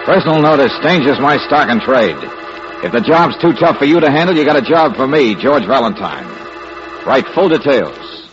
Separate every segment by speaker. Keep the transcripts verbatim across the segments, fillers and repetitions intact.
Speaker 1: Personal notice, Stanger's my stock and trade. If the job's too tough for you to handle, you got a job for me, George Valentine. Write full details.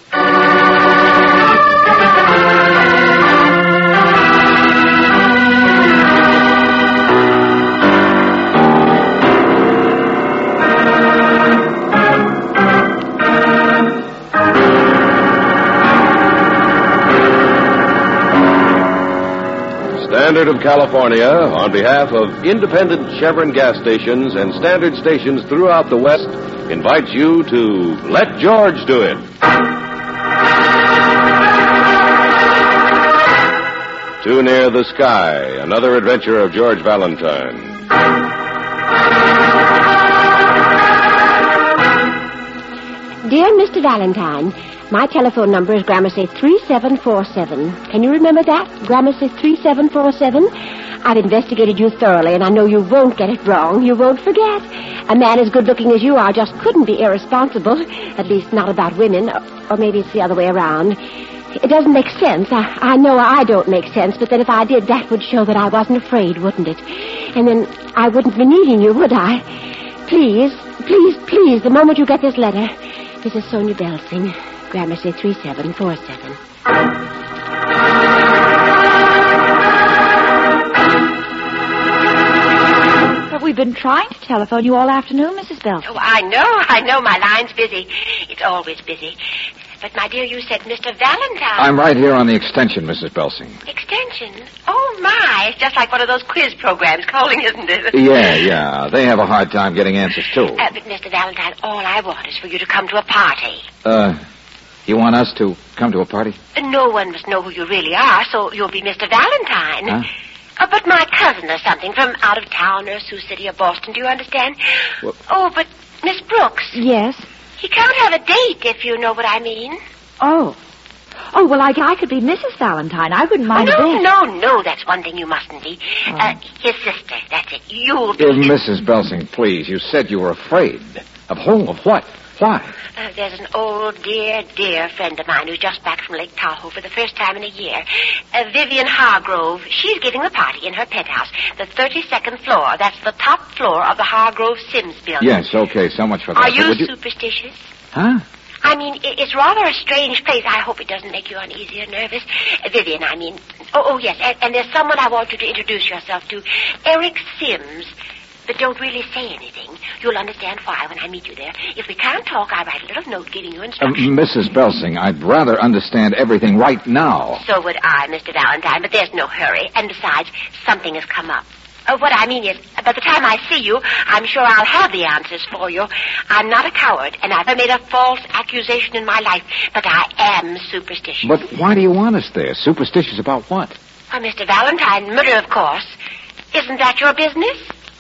Speaker 2: Standard of California, on behalf of independent Chevron gas stations and standard stations throughout the West, invites you to Let George Do It. Too Near the Sky, another adventure of George Valentine.
Speaker 3: Dear Mister Valentine, my telephone number is Gramercy three seven four seven. Can you remember that? Gramercy three seven four seven? I've investigated you thoroughly, and I know you won't get it wrong. You won't forget. A man as good-looking as you are just couldn't be irresponsible, at least not about women, or maybe it's the other way around. It doesn't make sense. I, I know I don't make sense, but then if I did, that would show that I wasn't afraid, wouldn't it? And then I wouldn't be needing you, would I? Please, please, please, the moment you get this letter, this is Sonia Belsing. Gramercy three seven four seven.
Speaker 4: But we've been trying to telephone you all afternoon, Missus Belsing.
Speaker 3: Oh, I know, I know. My line's busy. It's always busy. But, my dear, you said Mister Valentine.
Speaker 1: I'm right here on the extension, Missus Belsing.
Speaker 3: Extension? Oh, my. It's just like one of those quiz programs calling, isn't it?
Speaker 1: Yeah, yeah. They have a hard time getting answers, too.
Speaker 3: Uh, but, Mister Valentine, all I want is for you to come to a party.
Speaker 1: Uh... You want us to come to a party?
Speaker 3: No one must know who you really are, so you'll be Mister Valentine.
Speaker 1: Huh?
Speaker 3: Uh, but my cousin or something from out of town or Sioux City or Boston, do you understand?
Speaker 1: Well,
Speaker 3: oh, but Miss Brooks.
Speaker 4: Yes?
Speaker 3: He can't have a date, if you know what I mean.
Speaker 4: Oh. Oh, well, I, I could be Missus Valentine. I wouldn't mind
Speaker 3: oh,
Speaker 4: a
Speaker 3: no,
Speaker 4: bit.
Speaker 3: no, no, that's one thing you mustn't be.
Speaker 4: Oh.
Speaker 3: Uh, his sister, that's it. You'll be...
Speaker 1: Uh, Missus Belsing, please, you said you were afraid. Of whom? Of what? Why?
Speaker 3: Uh, there's an old, dear, dear friend of mine who's just back from Lake Tahoe for the first time in a year. Uh, Vivian Hargrove. She's giving the party in her penthouse, the thirty-second floor. That's the top floor of the Hargrove Sims building.
Speaker 1: Yes, okay, so much for that.
Speaker 3: Are you,
Speaker 1: you
Speaker 3: superstitious?
Speaker 1: Huh?
Speaker 3: I mean, it's rather a strange place. I hope it doesn't make you uneasy or nervous. Uh, Vivian, I mean. Oh, oh yes, and, and there's someone I want you to introduce yourself to. Eric Sims. But don't really say anything. You'll understand why when I meet you there. If we can't talk, I write a little note giving you instructions.
Speaker 1: Uh, Missus Belsing, I'd rather understand everything right now.
Speaker 3: So would I, Mister Valentine, but there's no hurry. And besides, something has come up. Uh, what I mean is, by the time I see you, I'm sure I'll have the answers for you. I'm not a coward, and I've never made a false accusation in my life, but I am superstitious.
Speaker 1: But why do you want us there? Superstitious about what?
Speaker 3: Well, Mister Valentine, murder, of course. Isn't that your business?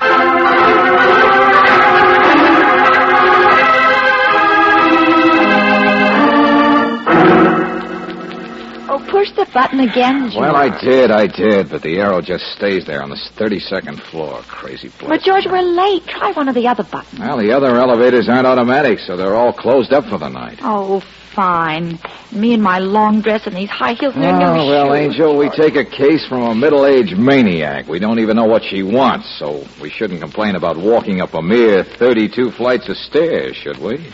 Speaker 4: Oh, push the button again, George.
Speaker 1: Well, I did, I did, but the arrow just stays there on the thirty-second floor. Crazy place.
Speaker 4: But, George, we're late. Try one of the other buttons.
Speaker 1: Well, the other elevators aren't automatic, so they're all closed up for the night.
Speaker 4: Oh, fine. Me and my long dress and these high heels and
Speaker 1: Oh,
Speaker 4: they're no
Speaker 1: well,
Speaker 4: shoes.
Speaker 1: Angel, we take a case from a middle-aged maniac. We don't even know what she wants, so we shouldn't complain about walking up a mere thirty-two flights of stairs, should we?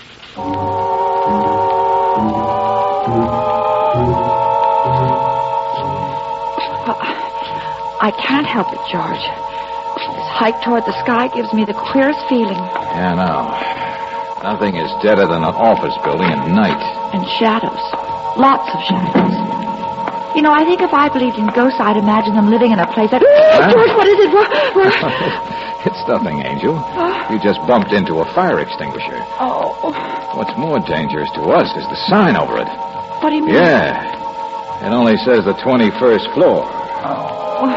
Speaker 4: I can't help it, George. This hike toward the sky gives me the queerest feeling.
Speaker 1: Yeah, no. Nothing is deader than an office building at night.
Speaker 4: And shadows. Lots of shadows. You know, I think if I believed in ghosts, I'd imagine them living in a place that...
Speaker 1: Huh?
Speaker 4: George, what is it? What, what?
Speaker 1: It's nothing, Angel. You just bumped into a fire extinguisher.
Speaker 4: Oh.
Speaker 1: What's more dangerous to us is the sign over it.
Speaker 4: What do you mean?
Speaker 1: Yeah. It only says the twenty-first floor.
Speaker 4: Oh.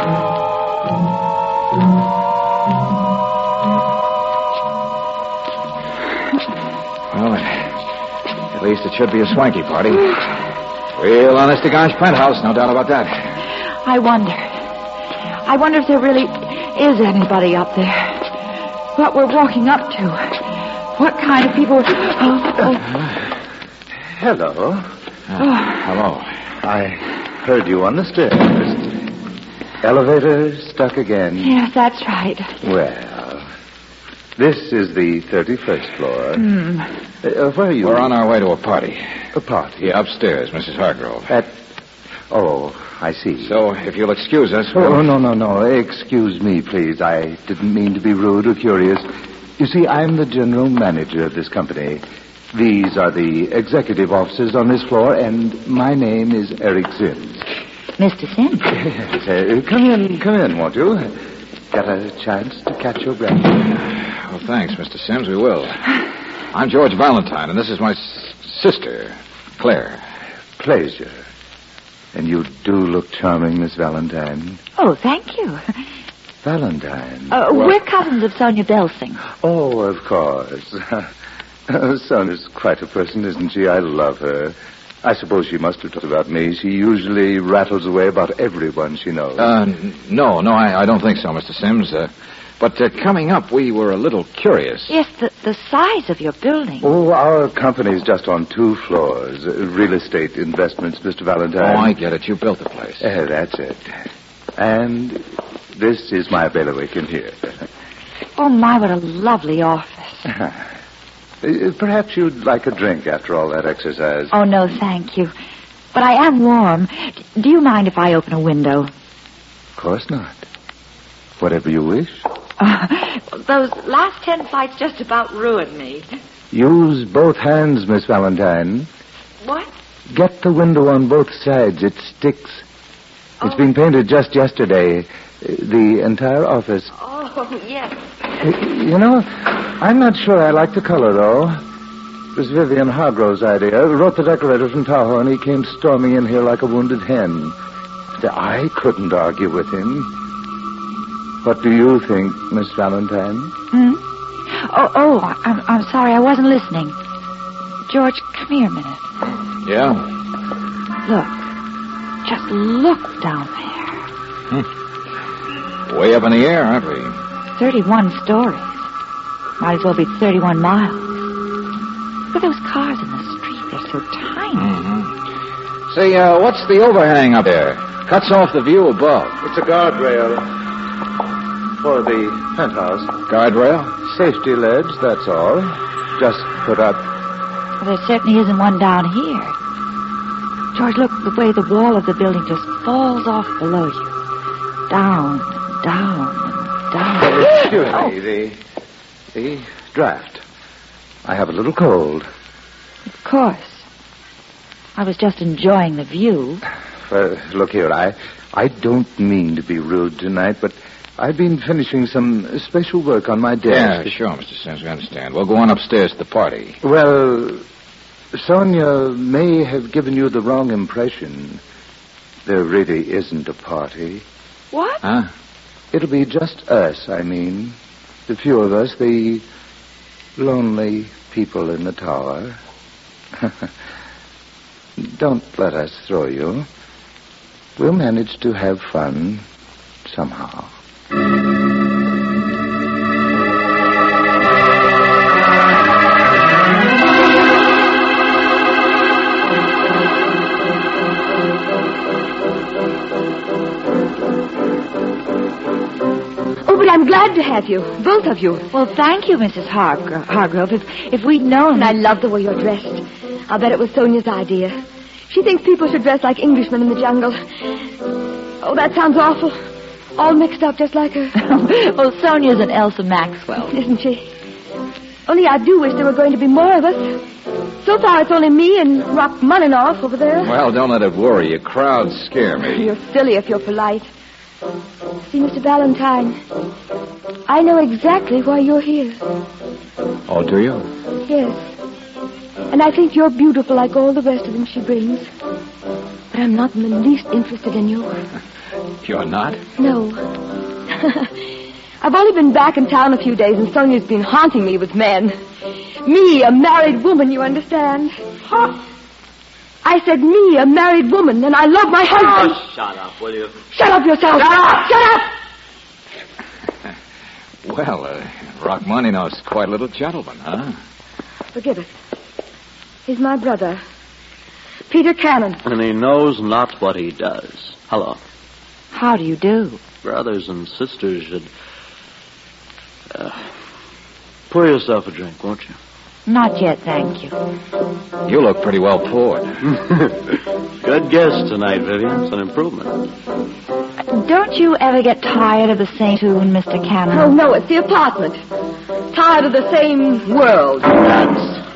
Speaker 1: Well, at least it should be a swanky party. Real honest-to-gosh penthouse, no doubt about that.
Speaker 4: I wonder. I wonder if there really is anybody up there. What we're walking up to. What kind of people... Oh, oh.
Speaker 5: Hello.
Speaker 1: Oh, hello.
Speaker 5: I heard you on the stairs. Elevator stuck again.
Speaker 4: Yes, that's right.
Speaker 5: Well, this is the thirty-first floor.
Speaker 4: Hmm.
Speaker 5: Uh, where are you?
Speaker 1: We're on our way to a party.
Speaker 5: A party?
Speaker 1: Yeah, upstairs, Missus Hargrove.
Speaker 5: At... Oh, I see.
Speaker 1: So, if you'll excuse us...
Speaker 5: Oh,
Speaker 1: we'll...
Speaker 5: no, no, no. Excuse me, please. I didn't mean to be rude or curious. You see, I'm the general manager of this company. These are the executive officers on this floor, and my name is Eric Sims.
Speaker 4: Mister Sims.
Speaker 5: Yes, uh, come in, come in, won't you? Got a chance to catch your breath?
Speaker 1: Well, thanks, Mister Sims. We will. I'm George Valentine, and this is my s- sister, Claire.
Speaker 5: Pleasure. And you do look charming, Miss Valentine.
Speaker 4: Oh, thank you.
Speaker 5: Valentine?
Speaker 4: Uh,
Speaker 1: Well-
Speaker 4: we're cousins of Sonia Belsing.
Speaker 5: Oh, of course. Sonia's quite a person, isn't she? I love her. I suppose she must have talked about me. She usually rattles away about everyone she knows.
Speaker 1: Uh, n- no, no, I, I don't think so, Mister Sims. Uh, but uh, coming up, we were a little curious.
Speaker 4: Yes, the, the size of your building.
Speaker 5: Oh, our company's just on two floors. Uh, real estate investments, Mister Valentine.
Speaker 1: Oh, I get it. You built the place.
Speaker 5: Uh, that's it. And this is my bailiwick in here.
Speaker 4: Oh, my, what a lovely office.
Speaker 5: Uh, Perhaps you'd like a drink after all that exercise.
Speaker 4: Oh, no, thank you. But I am warm. D- Do you mind if I open a window?
Speaker 5: Of course not. Whatever you wish.
Speaker 4: Uh, those last ten flights just about ruined me.
Speaker 5: Use both hands, Miss Valentine.
Speaker 4: What?
Speaker 5: Get the window on both sides. It sticks. It's
Speaker 4: Oh.
Speaker 5: been painted just yesterday. Uh, The entire office.
Speaker 4: Oh, yes.
Speaker 5: Uh, You know, I'm not sure I like the color, though. It was Vivian Hargrove's idea. Wrote the decorator from Tahoe, and he came storming in here like a wounded hen. I couldn't argue with him. What do you think, Miss Valentine?
Speaker 4: Hmm? Oh, oh, I'm, I'm sorry. I wasn't listening. George, come here a minute.
Speaker 1: Yeah?
Speaker 4: Look. Just look down there.
Speaker 1: Way up in the air, aren't we?
Speaker 4: thirty-one stories. Might as well be thirty-one miles. Look at those cars in the street. They're so tiny.
Speaker 1: Mm-hmm. Say, uh, what's the overhang up there? Cuts off the view above.
Speaker 5: It's a guardrail for the penthouse.
Speaker 1: Guardrail?
Speaker 5: Safety ledge, that's all. Just put up.
Speaker 4: Well, there certainly isn't one down here. George, look, the way the wall of the building just falls off below you. Down, down, and down.
Speaker 5: Excuse
Speaker 4: Oh.
Speaker 5: me, the, the draft. I have a little cold.
Speaker 4: Of course. I was just enjoying the view.
Speaker 5: Uh, look here, I, I don't mean to be rude tonight, but I've been finishing some special work on my desk.
Speaker 1: Yeah, sure, Mister Sims. We understand. We'll go on upstairs to the party.
Speaker 5: Well, Sonia may have given you the wrong impression. There really isn't a party.
Speaker 4: What?
Speaker 1: Huh?
Speaker 5: It'll be just us, I mean. The few of us, the lonely people in the tower. Don't let us throw you. We'll manage to have fun somehow.
Speaker 3: Oh, but I'm glad to have you, both of you.
Speaker 4: Well, thank you, Missus Hargro- Hargrove. If, if we'd known...
Speaker 3: And I love the way you're dressed. I'll bet it was Sonia's idea. She thinks people should dress like Englishmen in the jungle. Oh, that sounds awful. All mixed up just like her.
Speaker 4: Oh, Sonia's an Elsa Maxwell.
Speaker 3: Isn't she? Only I do wish there were going to be more of us. So far, it's only me and Rachmaninoff over there.
Speaker 1: Well, don't let it worry you. Crowds scare me.
Speaker 3: You're silly if you're polite. See, Mister Valentine, I know exactly why you're here.
Speaker 1: Oh, do you?
Speaker 3: Yes. And I think you're beautiful like all the rest of them she brings. But I'm not in the least interested in you.
Speaker 1: You're not?
Speaker 3: No. I've only been back in town a few days, and Sonia's been haunting me with men. Me, a married woman, you understand? Huh? I said me, a married woman, and I love my husband.
Speaker 6: Oh, shut up, will you?
Speaker 3: Shut up yourself. Shut up! Shut up!
Speaker 1: Well, uh, Rachmaninoff's quite a little gentleman, huh?
Speaker 3: Forgive it. He's my brother, Peter Cannon.
Speaker 6: And he knows not what he does. Hello.
Speaker 4: How do you do?
Speaker 6: Brothers and sisters should... Uh, pour yourself a drink, won't you?
Speaker 4: Not yet, thank you.
Speaker 1: You look pretty well poured.
Speaker 6: Good guess tonight, Vivian. It's an improvement.
Speaker 4: Don't you ever get tired of the same tune, Mister Cannon?
Speaker 3: Oh, no, it's the apartment. Tired of the same world.
Speaker 6: That's...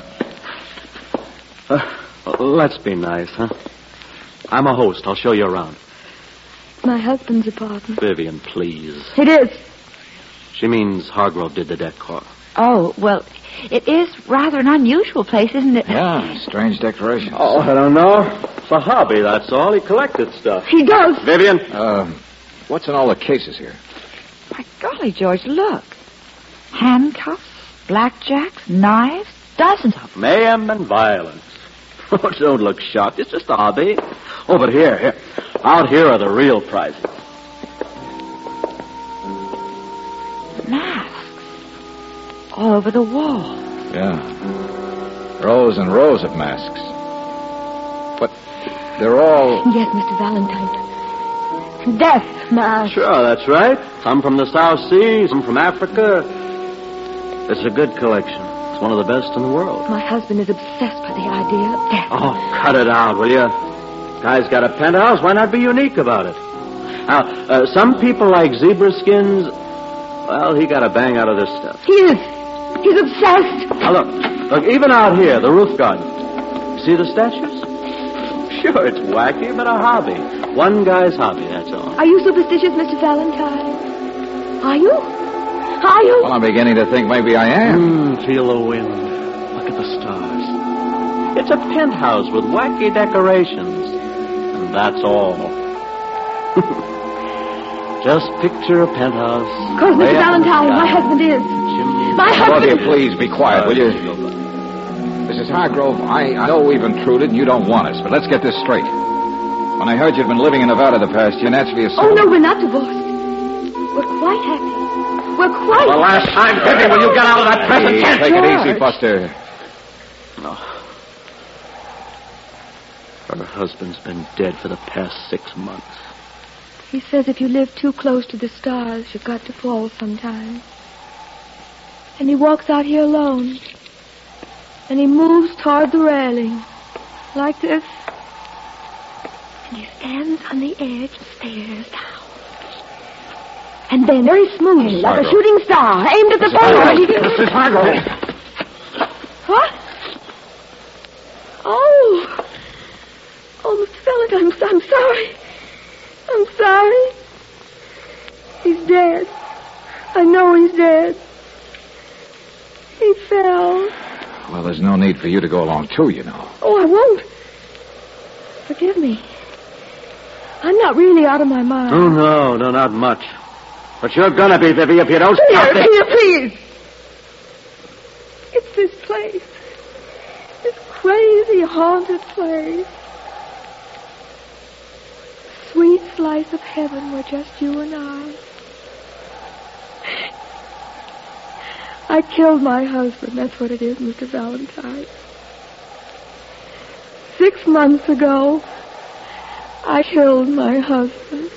Speaker 6: Uh, let's be nice, huh? I'm a host. I'll show you around.
Speaker 3: My husband's apartment.
Speaker 6: Vivian, please.
Speaker 3: It is.
Speaker 6: She means Hargrove did the decor.
Speaker 4: Oh, well, it is rather an unusual place, isn't it?
Speaker 1: Yeah, strange decorations.
Speaker 6: Oh, I don't know. It's a hobby, that's all. He collected stuff.
Speaker 3: He does.
Speaker 6: Vivian?
Speaker 1: Uh, what's in all the cases here?
Speaker 4: My golly, George, look. Handcuffs, blackjacks, knives, dozens of them.
Speaker 6: Mayhem and violence. Oh, don't look shocked. It's just a hobby. Oh, but here, here. Out here are the real prizes.
Speaker 4: Masks. All over the wall.
Speaker 1: Yeah. Rows and rows of masks. But they're all...
Speaker 3: Yes, Mister Valentine. Death masks.
Speaker 6: Sure, that's right. Some from the South Seas, some from Africa. It's a good collection. It's one of the best in the world.
Speaker 3: My husband is obsessed by the idea of death.
Speaker 6: Oh, cut it out, will you? Guy's got a penthouse. Why not be unique about it? Now, uh, some people like zebra skins. Well, he got a bang out of this stuff.
Speaker 3: He is. He's obsessed.
Speaker 6: Now, look. Look, even out here, the roof garden. See the statues? Sure, it's wacky, but a hobby. One guy's hobby, that's all.
Speaker 3: Are you superstitious, Mister Valentine? Are you? Are you?
Speaker 1: Well, I'm beginning to think maybe I am.
Speaker 6: Mm, feel the wind. Look at the stars. It's a penthouse with wacky decorations. And that's all. Just picture a penthouse.
Speaker 3: Of course, Mister Valentine, my husband is.
Speaker 6: Chimneys.
Speaker 3: My husband...
Speaker 1: Claudia, please be quiet, will you? Missus Hargrove, I, I know we've intruded and you don't want us, but let's get this straight. When I heard you'd been living in Nevada the past year, naturally assumed...
Speaker 3: Oh, no, we're not divorced. We're quite happy. We're quite...
Speaker 6: The last time, Vivian, will you get out of that present
Speaker 1: Hey,
Speaker 6: tense?
Speaker 1: take it easy, Buster.
Speaker 6: No. Her husband's been dead for the past six months.
Speaker 3: He says if you live too close to the stars, you've got to fall sometime. And he walks out here alone. And he moves toward the railing. Like this. And he stands on the edge and stares down. And then, very smoothly, like a shooting star, aimed at the bow.
Speaker 1: Missus Hargrove.
Speaker 3: What? Oh. Oh, Mister Valentine, I'm, I'm sorry. I'm sorry. He's dead. I know he's dead. He fell.
Speaker 1: Well, there's no need for you to go along, too, you know.
Speaker 3: Oh, I won't. Forgive me. I'm not really out of my mind.
Speaker 6: Oh, no, no, not much. But you're gonna be, Vivi, if you don't
Speaker 3: Here,
Speaker 6: stop it.
Speaker 3: here, please. It's this place. This crazy, haunted place. Sweet slice of heaven where just you and I. I killed my husband. That's what it is, Mister Valentine. Six months ago, I killed my husband.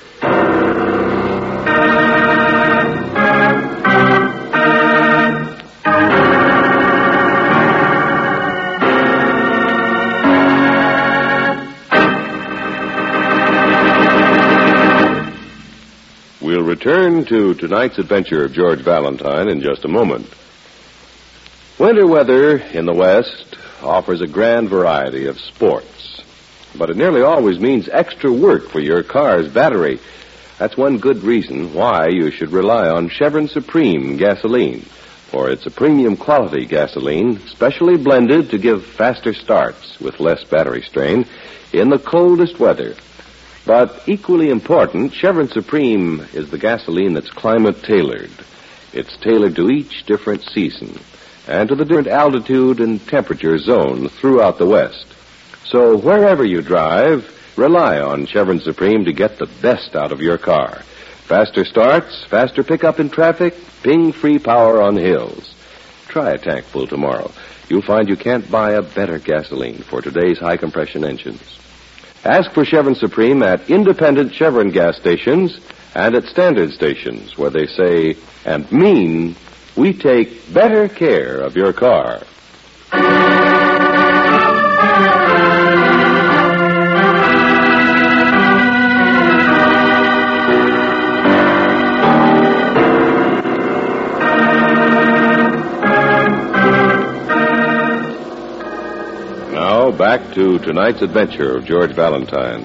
Speaker 2: We'll return to tonight's adventure of George Valentine in just a moment. Winter weather in the West offers a grand variety of sports, but it nearly always means extra work for your car's battery. That's one good reason why you should rely on Chevron Supreme gasoline, for it's a premium quality gasoline specially blended to give faster starts with less battery strain in the coldest weather. But equally important, Chevron Supreme is the gasoline that's climate-tailored. It's tailored to each different season and to the different altitude and temperature zones throughout the West. So wherever you drive, rely on Chevron Supreme to get the best out of your car. Faster starts, faster pickup in traffic, ping-free power on hills. Try a tank full tomorrow. You'll find you can't buy a better gasoline for today's high-compression engines. Ask for Chevron Supreme at independent Chevron gas stations and at standard stations where they say and mean we take better care of your car. Now, back to tonight's adventure of George Valentine.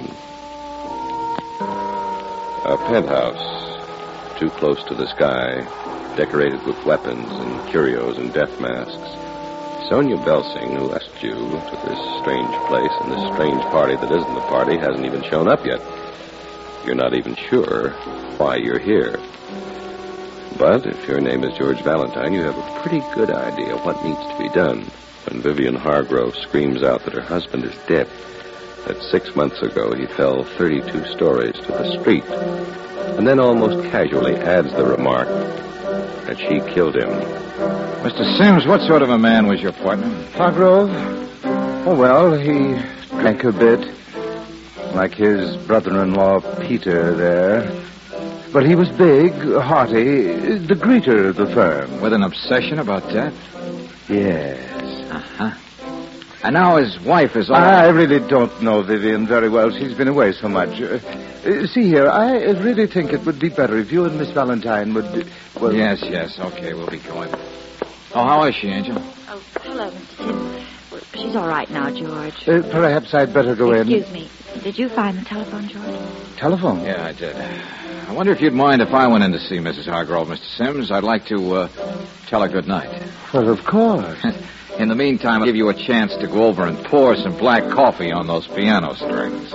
Speaker 2: A penthouse, too close to the sky, decorated with weapons and curios and death masks. Sonia Belsing, who asked you to this strange place and this strange party that isn't the party, hasn't even shown up yet. You're not even sure why you're here. But if your name is George Valentine, you have a pretty good idea what needs to be done when Vivian Hargrove screams out that her husband is dead, that six months ago he fell thirty-two stories to the street, and then almost casually adds the remark that she killed him.
Speaker 1: Mister Sims, what sort of a man was your partner?
Speaker 5: Hargrove? Oh, well, he drank a bit, like his brother-in-law Peter there. But he was big, hearty, the greeter of the firm.
Speaker 1: With an obsession about death?
Speaker 5: Yes.
Speaker 1: Uh-huh. And now his wife is all...
Speaker 5: I really don't know Vivian very well. She's been away so much. Uh, uh, see here, I really think it would be better if you and Miss Valentine would... Uh, well...
Speaker 1: Yes, yes, okay, we'll be going. Oh, how is she, Angel?
Speaker 4: Oh, hello, Mister Sims. Well, she's all right now, George.
Speaker 5: Uh, perhaps I'd better go in.
Speaker 4: Excuse me. Did you find the telephone, George?
Speaker 5: Telephone?
Speaker 1: Yeah, I did. I wonder if you'd mind if I went in to see Missus Hargrove, Mister Sims. I'd like to uh, tell her good night.
Speaker 5: Well, of course.
Speaker 1: In the meantime, I'll give you a chance to go over and pour some black coffee on those piano strings.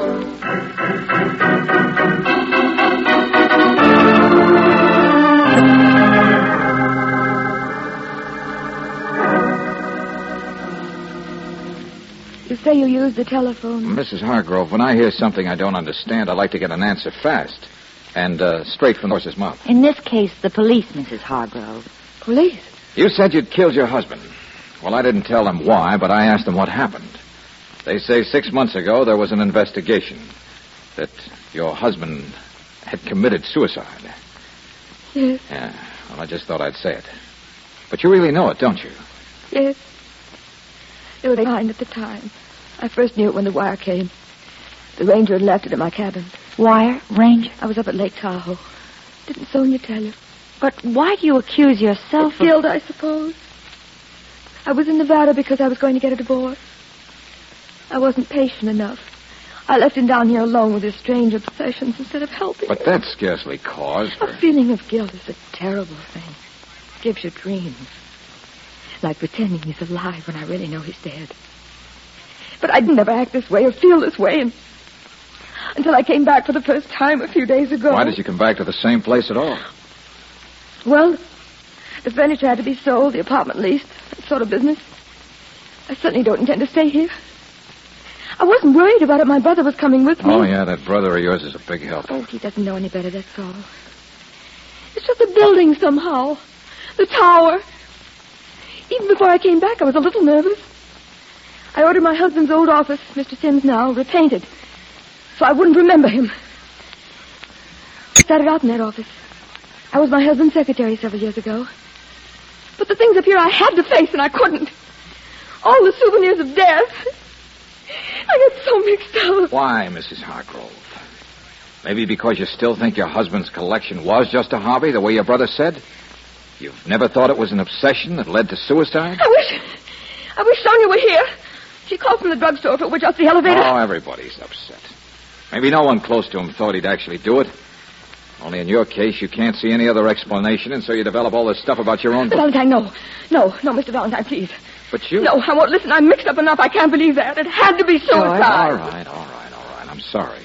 Speaker 7: You say you use the telephone?
Speaker 1: Missus Hargrove, when I hear something I don't understand, I like to get an answer fast. And uh, straight from the horse's mouth.
Speaker 4: In this case, the police, Missus Hargrove.
Speaker 7: Police?
Speaker 1: You said you'd killed your husband. Well, I didn't tell them why, but I asked them what happened. They say six months ago there was an investigation that your husband had committed suicide.
Speaker 7: Yes.
Speaker 1: Yeah, well, I just thought I'd say it. But you really know it, don't you?
Speaker 7: Yes. It was behind at the time. I first knew it when the wire came. The ranger had left it in my cabin.
Speaker 4: Wire? Ranger?
Speaker 7: I was up at Lake Tahoe. Didn't Sonia tell you?
Speaker 4: But why do you accuse yourself
Speaker 7: of... Guilt, I suppose. I was in Nevada because I was going to get a divorce. I wasn't patient enough. I left him down here alone with his strange obsessions instead of helping
Speaker 1: But
Speaker 7: him.
Speaker 1: that's scarcely cause for...
Speaker 7: A feeling of guilt is a terrible thing. It gives you dreams. Like pretending he's alive when I really know he's dead. But I'd never act this way or feel this way and... until I came back for the first time a few days ago.
Speaker 1: Why did you come back to the same place at all?
Speaker 7: Well, the furniture had to be sold, the apartment leased, that sort of business. I certainly don't intend to stay here. I wasn't worried about it. My brother was coming with me.
Speaker 1: Oh, yeah, that brother of yours is a big help.
Speaker 7: Oh, he doesn't know any better, that's all. It's just the building somehow. The tower. Even before I came back, I was a little nervous. I ordered my husband's old office, Mister Sims now, repainted, so I wouldn't remember him. I started out in that office. I was my husband's secretary several years ago. But the things up here I had to face, and I couldn't. All the souvenirs of death. I got so mixed up.
Speaker 1: Why, Missus Hargrove? Maybe because you still think your husband's collection was just a hobby, the way your brother said? You've never thought it was an obsession that led to suicide?
Speaker 7: I wish... I wish Sonia were here. She called from the drugstore if it were just the elevator.
Speaker 1: Oh, everybody's upset. Maybe no one close to him thought he'd actually do it. Only in your case, you can't see any other explanation, and so you develop all this stuff about your own...
Speaker 7: Mister Valentine, no. No, no, Mister Valentine, please.
Speaker 1: But you...
Speaker 7: No, I won't listen. I'm mixed up enough. I can't believe that. It had to be suicide.
Speaker 1: All right, all right, all right. I'm sorry.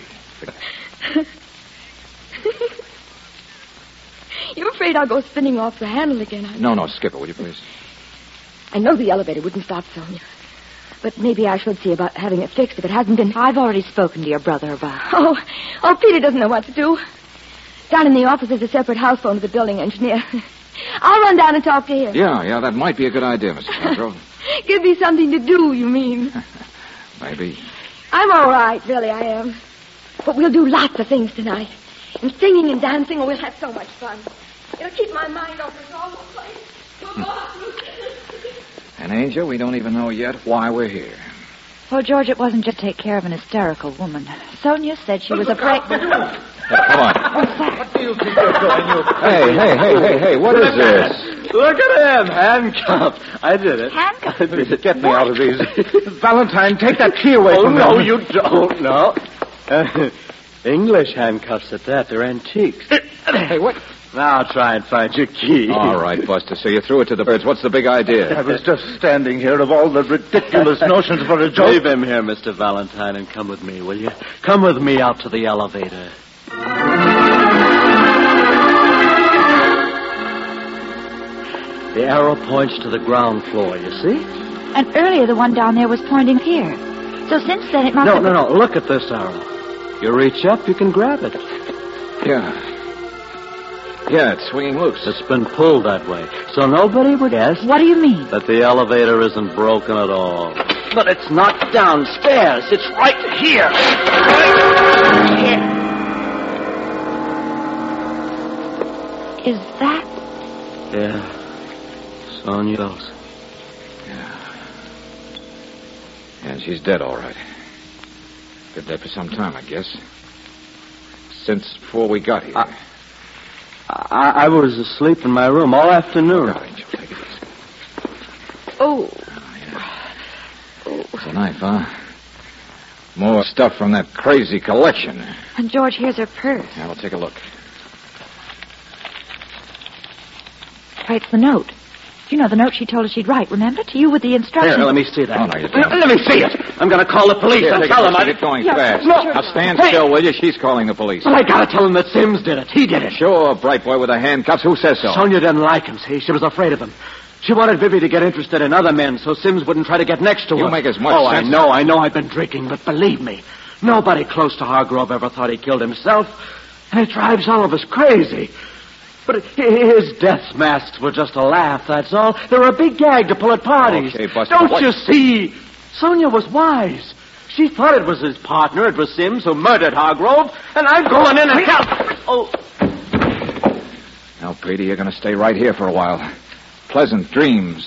Speaker 7: You're afraid I'll go spinning off the handle again, aren't you?
Speaker 1: No, no, skip it, will you please?
Speaker 7: I know the elevator wouldn't stop Sonia. But maybe I should see about having it fixed if it hasn't been...
Speaker 4: I've already spoken to your brother about it.
Speaker 7: Oh, oh, Peter doesn't know what to do. Down in the office there's a separate house phone to the building engineer. I'll run down and talk to him.
Speaker 1: Yeah, yeah, that might be a good idea, Missus Hargrove.
Speaker 7: Give me something to do, you mean?
Speaker 1: Maybe.
Speaker 7: I'm all right, really, I am. But we'll do lots of things tonight. And singing and dancing, oh, we'll have so much fun. It'll keep my mind off this awful place. We'll go out.
Speaker 1: And, Angel, we don't even know yet why we're here.
Speaker 4: Well, George, it wasn't just to take care of an hysterical woman. Sonia said she was a pregnant...
Speaker 1: Hey, come on.
Speaker 4: What's that?
Speaker 5: What do you think you're doing, you...
Speaker 1: Hey, hey, hey, hey, hey, what is this?
Speaker 6: Look at him, handcuffed. I did it.
Speaker 4: Handcuffed?
Speaker 6: I did it.
Speaker 5: Get me out of these. Valentine, take that key away
Speaker 6: Oh,
Speaker 5: from
Speaker 6: no,
Speaker 5: me.
Speaker 6: you don't. No. Uh, English handcuffs at that. They're antiques.
Speaker 1: Hey, what?
Speaker 6: Now I'll try and find your key.
Speaker 1: All right, Buster, so you threw it to the birds. What's the big idea?
Speaker 5: I was just standing here of all the ridiculous notions for a joke.
Speaker 6: Leave him here, Mister Valentine, and come with me, will you? Come with me out to the elevator. The arrow points to the ground floor, you see?
Speaker 4: And earlier the one down there was pointing here. So since then it must
Speaker 6: No,
Speaker 4: have...
Speaker 6: no, no. Look at this arrow. You reach up, you can grab it.
Speaker 1: Yeah. Yeah, it's swinging loose.
Speaker 6: It's been pulled that way. So nobody would guess
Speaker 4: What do you mean?
Speaker 6: that the elevator isn't broken at all. But it's not downstairs. It's right here. Right here.
Speaker 4: Is that...
Speaker 6: Yeah. Sonia Belson.
Speaker 1: Yeah. Yeah, she's dead, all right. Been dead for some time, I guess. Since before we got here.
Speaker 6: I, I, I was asleep in my room all afternoon.
Speaker 1: God, Angel, take it easy.
Speaker 4: Oh.
Speaker 1: Oh, yeah. It's a knife, huh? More stuff from that crazy collection.
Speaker 4: And George, here's her purse.
Speaker 1: Now, we'll take a look.
Speaker 4: Writes the note. You know the note she told us she'd write, remember? To you with the instructions.
Speaker 6: Here, let me see that.
Speaker 1: Oh, no, you don't.
Speaker 6: Let me see it. I'm going to call the police
Speaker 1: Here,
Speaker 6: and
Speaker 1: take
Speaker 6: tell
Speaker 1: it.
Speaker 6: them I...
Speaker 1: Get going
Speaker 4: Yeah,
Speaker 1: fast.
Speaker 4: no.
Speaker 1: Now, stand
Speaker 6: Hey.
Speaker 1: still, will you? She's calling the police.
Speaker 6: But I got to tell them that Sims did it. He did it.
Speaker 1: Sure, bright boy with the handcuffs. Who says so?
Speaker 6: Sonia didn't like him, see? She was afraid of him. She wanted Vivi to get interested in other men so Sims wouldn't try to get next to her.
Speaker 1: You make as much
Speaker 6: oh,
Speaker 1: sense-
Speaker 6: I know, I know I've been drinking, but believe me, nobody close to Hargrove ever thought he killed himself. And it drives all of us crazy. But his death masks were just a laugh, that's all. They were a big gag to pull at parties.
Speaker 1: Okay, Buster,
Speaker 6: Don't
Speaker 1: what-
Speaker 6: you see? Sonia was wise. She thought it was his partner, it was Sims, who murdered Hargrove, and I'm going in and tell... Oh...
Speaker 1: Now, Petey, you're going to stay right here for a while. Pleasant dreams.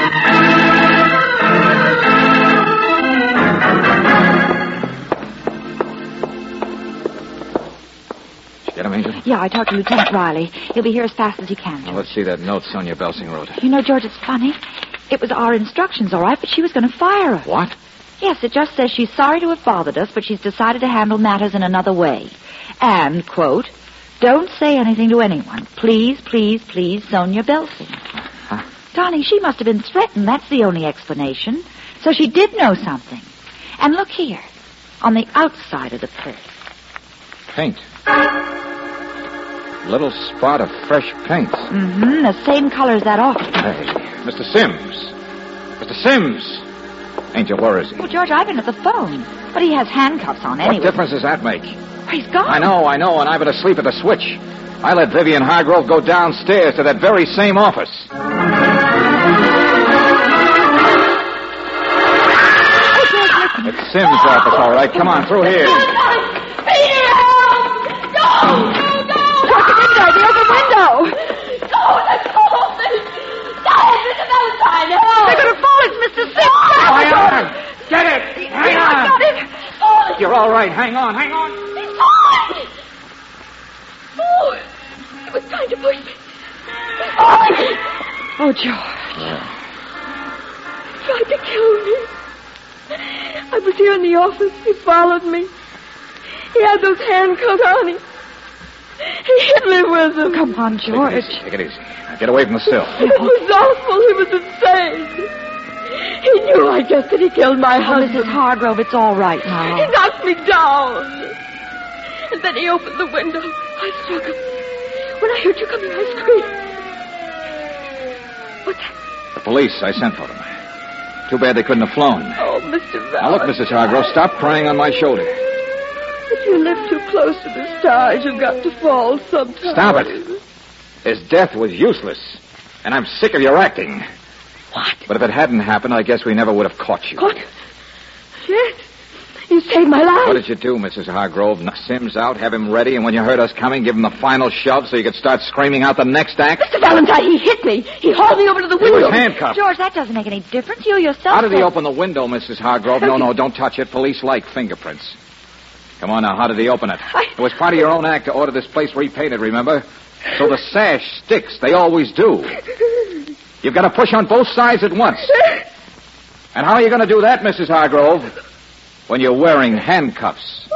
Speaker 1: Get him, Angel?
Speaker 4: Yeah, I talked to Lieutenant Riley. He'll be here as fast as he can.
Speaker 1: Now, let's see that note Sonia Belsing wrote.
Speaker 4: You know, George, it's funny. It was our instructions, all right, but she was going to fire us.
Speaker 1: What?
Speaker 4: Yes, it just says she's sorry to have bothered us, but she's decided to handle matters in another way. And, quote, don't say anything to anyone. Please, please, please, Sonia Belsing.
Speaker 1: Huh?
Speaker 4: Darling, she must have been threatened. That's the only explanation. So she did know something. And look here, on the outside of the purse.
Speaker 1: Paint. Little spot of fresh paint.
Speaker 4: Mm-hmm, the same color as that office.
Speaker 1: Hey, Mister Sims. Mister Sims. Angel, where is he?
Speaker 4: Well, George, I've been at the phone. But he has handcuffs on anyway.
Speaker 1: What difference does that make?
Speaker 4: He's gone.
Speaker 1: I know, I know, and I've been asleep at the switch. I let Vivian Hargrove go downstairs to that very same office. It's Sims' office, all right. Come on, through here.
Speaker 7: Peter, help! No! No! Look at the window! The open window! No, let go of me! Stop, Mister Valentine, help! They're going to fall. It's Mister Sims.
Speaker 1: Hang on. Get it. Hang
Speaker 7: I
Speaker 1: on.
Speaker 7: got it. Oh,
Speaker 1: You're all right. Hang on, hang on.
Speaker 7: he's falling! Oh, he was trying to push me. He's falling! Oh, George. He tried to kill me. I was here in the office. He followed me. He had those handcuffs on him. He hit me with them.
Speaker 4: Come on,
Speaker 1: Take it
Speaker 4: George.
Speaker 1: easy. Take it easy. Now get away from the sill.
Speaker 7: It was awful. He was insane. He knew, I guess, that he killed my
Speaker 4: Oh,
Speaker 7: husband.
Speaker 4: Missus Hargrove, it's all right
Speaker 7: He
Speaker 4: now.
Speaker 7: knocked me down. And then he opened the window. I struck him. When I heard you coming, I screamed. What's that?
Speaker 1: The police, I sent for them. Too bad they couldn't have flown.
Speaker 7: Oh, Mister Valentine.
Speaker 1: Now look, Missus Hargrove, stop crying on my shoulder.
Speaker 7: If you live too close to the stars, you've got to fall sometime.
Speaker 1: Stop it. His death was useless, and I'm sick of your acting.
Speaker 7: What?
Speaker 1: But if it hadn't happened, I guess we never would have caught you.
Speaker 7: What? Yes. You saved my life.
Speaker 1: What did you do, Missus Hargrove? Knock Sims out, have him ready, and when you heard us coming, give him the final shove so you could start screaming out the next act?
Speaker 7: Mister Valentine, he hit me. He hauled me over to the
Speaker 1: He
Speaker 7: window.
Speaker 1: was handcuffed.
Speaker 4: George, that doesn't make any difference. You yourself
Speaker 1: How did he
Speaker 4: said-
Speaker 1: open the window, Missus Hargrove? No, no, don't touch it. Police like fingerprints. Come on now, how did he open it?
Speaker 7: I-
Speaker 1: It was part of your own act to order this place repainted, remember? So the sash sticks. They always do. You've got to push on both sides at once. And how are you going to do that, Missus Hargrove? When you're wearing handcuffs.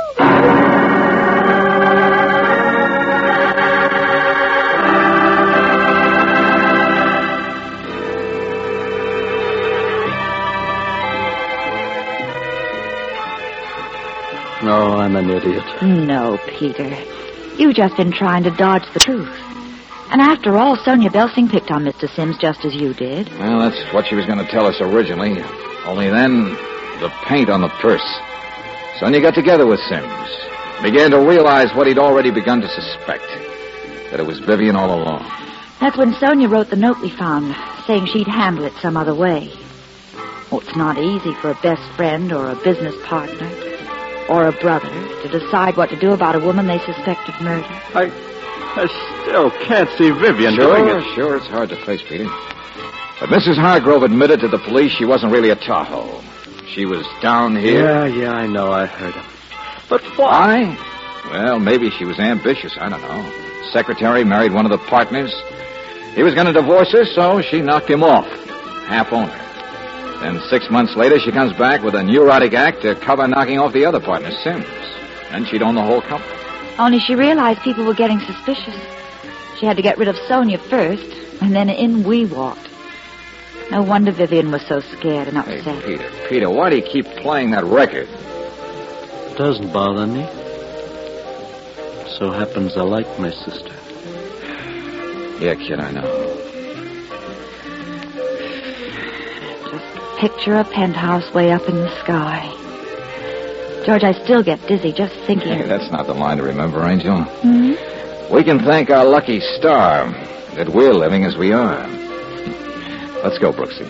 Speaker 6: No, I'm an idiot.
Speaker 4: No, Peter. You've just been trying to dodge the truth. And after all, Sonia Belsing picked on Mister Sims just as you did.
Speaker 1: Well, that's what she was going to tell us originally. Only then, the paint on the purse. Sonia got together with Sims. Began to realize what he'd already begun to suspect. That it was Vivian all along.
Speaker 4: That's when Sonia wrote the note we found, saying she'd handle it some other way. Oh, it's not easy for a best friend or a business partner or a brother to decide what to do about a woman they suspect of murder.
Speaker 6: I, I still can't see Vivian doing
Speaker 1: Sure,
Speaker 6: it.
Speaker 1: sure, it's hard to face, Peter. But Missus Hargrove admitted to the police she wasn't really a Tahoe. She was down here.
Speaker 6: Yeah, yeah, I know. I heard him. But why?
Speaker 1: Why? Well, maybe she was ambitious. I don't know. Secretary married one of the partners. He was going to divorce her, so she knocked him off. Half owner. Then six months later, she comes back with a neurotic act to cover knocking off the other partner, Sims. Then she'd own the whole company.
Speaker 4: Only she realized people were getting suspicious. She had to get rid of Sonia first, and then in we walked. No wonder Vivian was so scared and
Speaker 1: Hey,
Speaker 4: upset.
Speaker 1: Peter, Peter, why do you keep playing that record?
Speaker 6: It doesn't bother me. So happens I like my sister.
Speaker 1: Yeah, kid, I know.
Speaker 4: Picture a penthouse way up in the sky. George, I still get dizzy just thinking.
Speaker 1: Hey, that's not the line to remember, Angel.
Speaker 4: Hmm?
Speaker 1: We can thank our lucky star that we're living as we are. Let's go, Brooksy.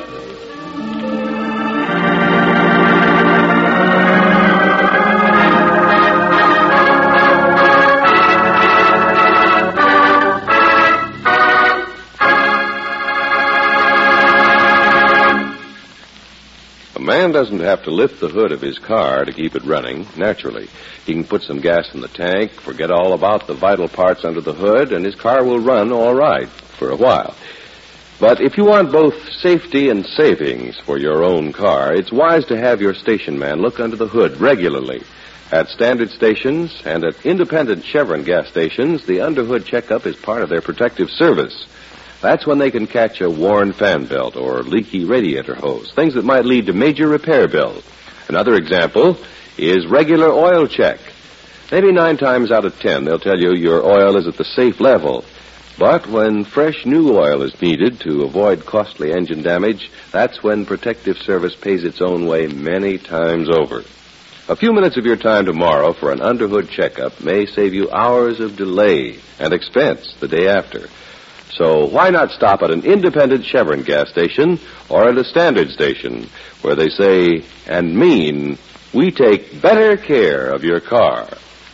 Speaker 2: A man doesn't have to lift the hood of his car to keep it running, naturally. He can put some gas in the tank, forget all about the vital parts under the hood, and his car will run all right for a while. But if you want both safety and savings for your own car, it's wise to have your station man look under the hood regularly. At standard stations and at independent Chevron gas stations, the underhood checkup is part of their protective service. That's when they can catch a worn fan belt or leaky radiator hose, things that might lead to major repair bills. Another example is regular oil check. Maybe nine times out of ten, they'll tell you your oil is at the safe level. But when fresh new oil is needed to avoid costly engine damage, that's when protective service pays its own way many times over. A few minutes of your time tomorrow for an underhood checkup may save you hours of delay and expense the day after. So why not stop at an independent Chevron gas station or at a standard station where they say and mean, we take better care of your car.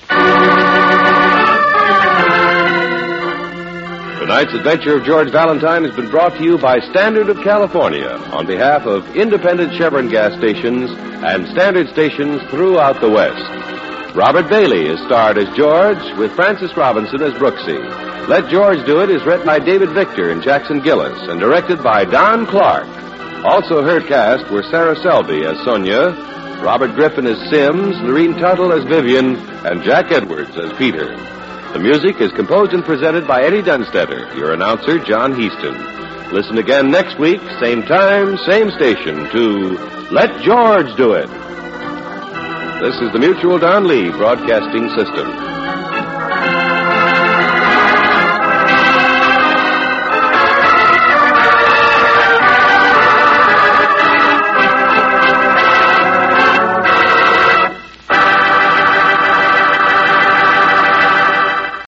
Speaker 2: Tonight's adventure of George Valentine has been brought to you by Standard of California on behalf of independent Chevron gas stations and standard stations throughout the West. Robert Bailey is starred as George with Francis Robinson as Brooksy. Let George Do It is written by David Victor and Jackson Gillis and directed by Don Clark. Also heard cast were Sarah Selby as Sonia, Robert Griffin as Sims, Lorene Tuttle as Vivian, and Jack Edwards as Peter. The music is composed and presented by Eddie Dunstetter, your announcer, John Heaston. Listen again next week, same time, same station, to Let George Do It. This is the Mutual Don Lee Broadcasting System.